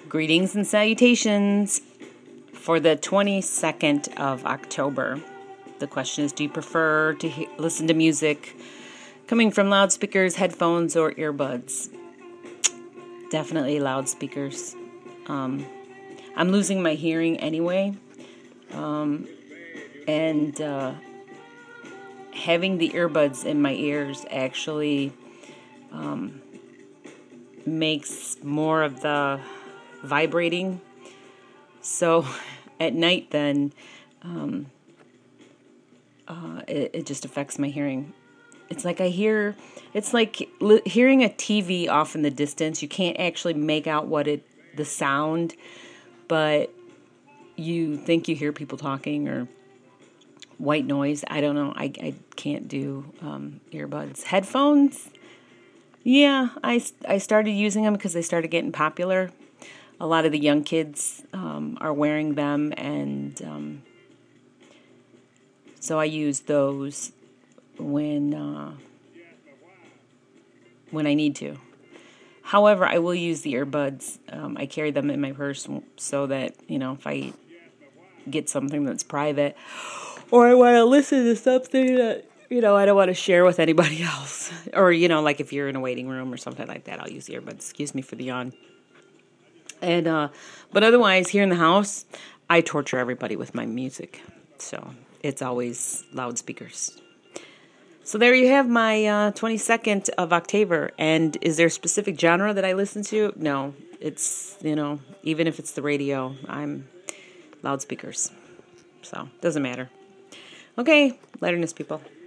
Greetings and salutations for the 22nd of October. The question is, do you prefer to listen to music coming from loudspeakers, headphones, or earbuds? Definitely loudspeakers. I'm losing my hearing anyway. And having the earbuds in my ears actually makes more of the vibrating. So at night then, it just affects my hearing. It's like it's like hearing a TV off in the distance. You can't actually make out the sound, but you think you hear people talking or white noise. I don't know. I can't do earbuds. Headphones, yeah, I started using them because they started getting popular. A lot of the young kids are wearing them, and so I use those when I need to. However, I will use the earbuds. I carry them in my purse so that, if I get something that's private or I want to listen to something that, I don't want to share with anybody else. Or, like if you're in a waiting room or something like that, I'll use the earbuds. Excuse me for the yawn. And, but otherwise, here in the house, I torture everybody with my music. So it's always loudspeakers. So there you have my 22nd of October. And is there a specific genre that I listen to? No, it's, even if it's the radio, I'm loudspeakers. So doesn't matter. Okay, later, people.